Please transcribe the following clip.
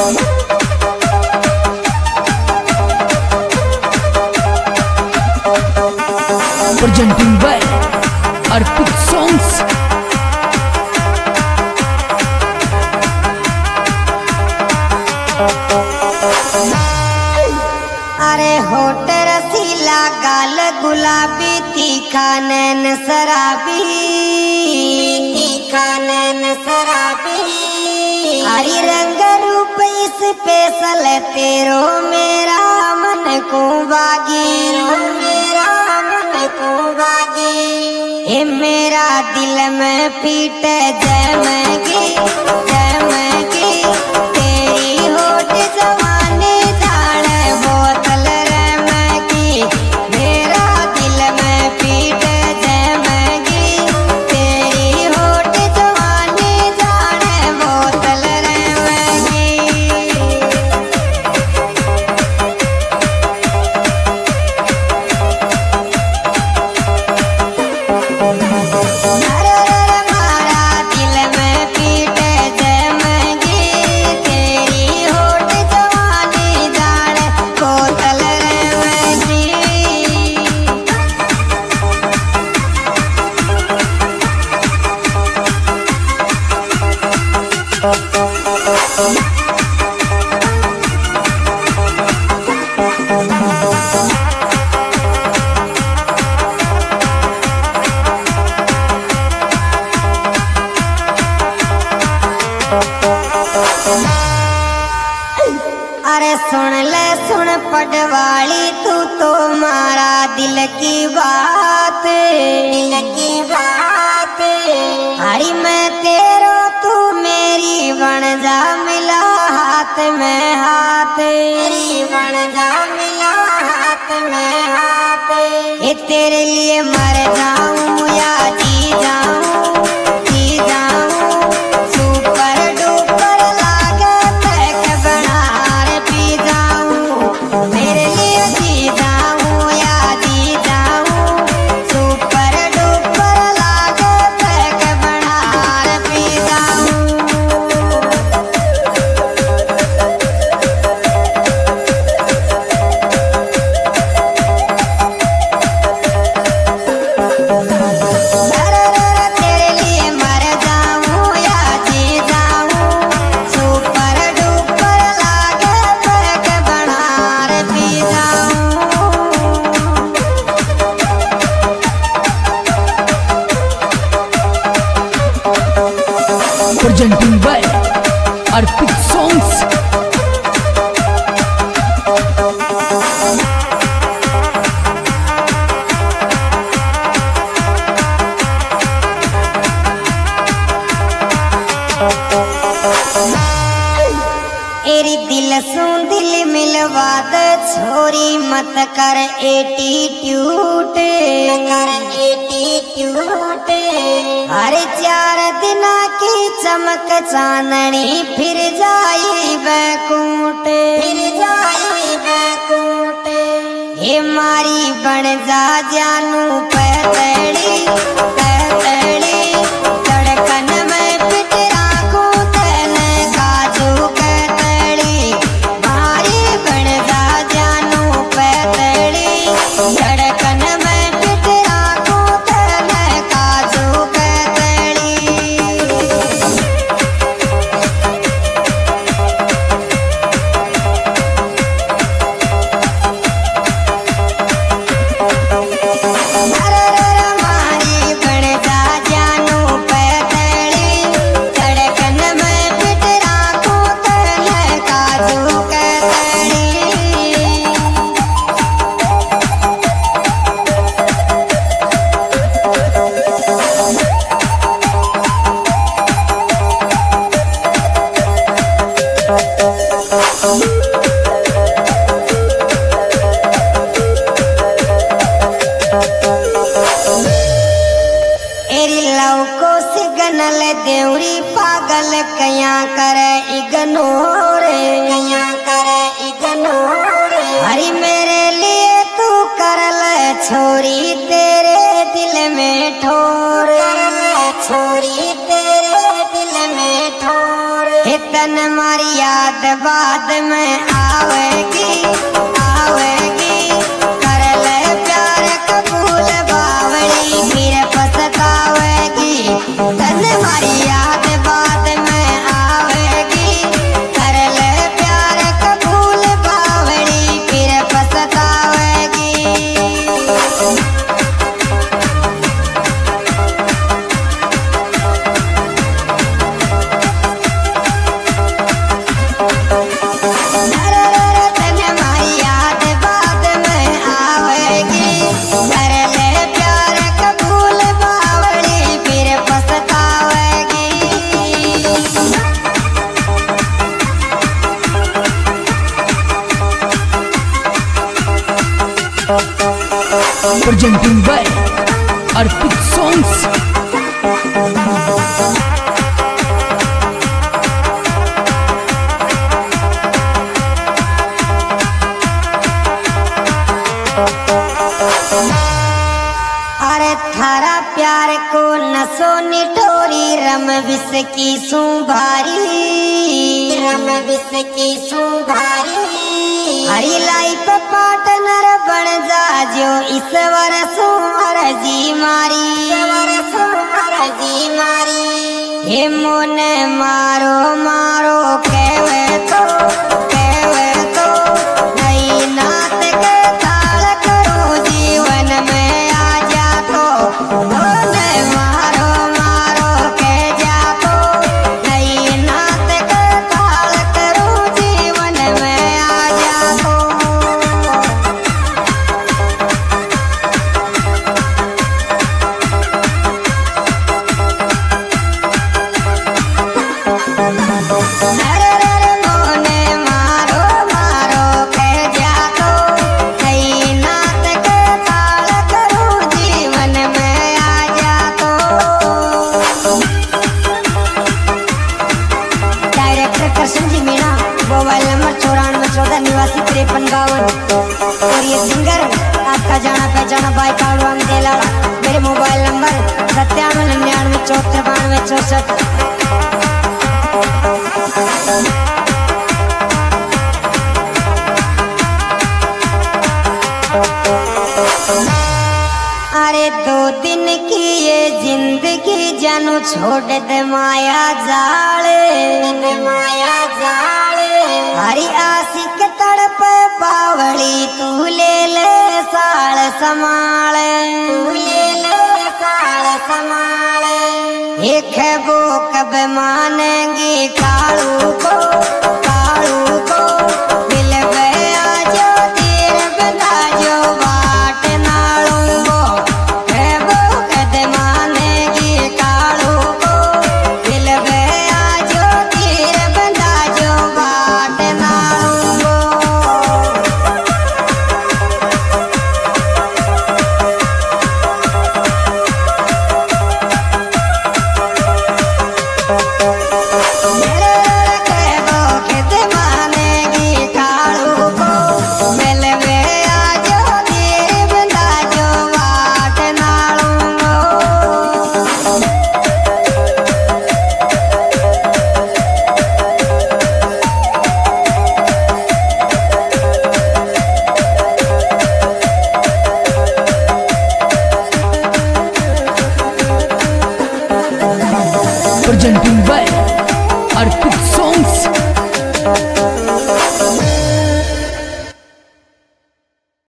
presenting by Arpit Songs। अरे होठ रसीला गाल गुलाबी तीखा नैन शराबी, तीखा नैन शराबी, हरी रंग रूप इस पेशल तेरो मेरा मन को बागी, मेरा मन को बागी। ये मेरा दिल में पीट जमगी जमगी, तेरी होठ जवानी जान बोतल रमगी, मेरा दिल में पीट जमगी, तेरी होठ जवानी जान बोतल रमगी। अरे सुन ले सुन पटवाली तू तो मारा दिल की बात, दिल की बात। हरी मैं तेरो तू मेरी बन जा मिला हाथ में हाथ, मेरी बन जा मिला हाथ में हाथ। ये तेरे लिए मर जाऊं या जी जाऊं, जी जाऊं। सुपर डुपर लागे पैक बना पी जाऊं, मेरे लिए जी जाऊं या जी जाऊं। सुपर डुपर लागे पैक बना पी जाऊं। तेरे लिए मर जाऊं या जी जाऊं। सुपर डुपर लागे पैक बना पी जाऊं। presenting by Arpit Songs। एरी दिल सू दिल मिलवा दे छोरी मत कर एटीट्यूड, कर एटीट्यूड। हर 4 दिन की चमक चांदनी फिर जाई बैकुंठ, फिर जाई बैकुंठ। हे मारी बन जा जानू पैतड़ी पैतड़ी, धड़कन में पिट राखूं तेने काजू कतड़ी। मारी बन जा जानू पैतड़ी, धड़कन में पिट राखूं तेने काजू कतड़ी। मारी बन जा जानू पैतड़ी, धड़कन में पिट राखूं तेने काजू कतड़ी। एरी लव को सिग्नल देवरी पागल कया करे इग्नोर, कया करे इग्नोर। हरी मेरे लिए तू कर ले छोरी तेरे दिल में ठोर, छोरी तेरे दिल में ठोर। तन मारी याद बाद में आवेगी आवेगी। कर ले प्यार कबूल बावली फिर पछतावेगी। तन मारी याद बाद में आवेगी। कर ले प्यार कबूल बावली फिर पछतावेगी। Presenting by Arpit Songs. अरे थारा प्यार को नसो निटोरी रम विस की सुभारी रम विस की सुभारी। हरी लाइफ पार्टनर बन जा जो ईश्वर सुमर जी मारी जी मारी। हे मोन मारो मारो कहवे तो नई नात के ताल करो जीवन में आ जा तो। मोन मारो मारो कह जा तो नई नात के ताल करो जीवन में आ जा तो। मोबाइल नंबर 94 निवासी 5352। और ये सिंगर आपका जाना पहचाना बाई काड़ू अंगेला। मेरे मोबाइल नंबर 97 99 74 64। अरे 2 दिन की ये जिंदगी जानू छोड़ दे माया जाले माया जाले। हरी आशिक तड़प बावली तू ले साल समाल तू ले साल समाल। एक वो कब मानेंगी कालू को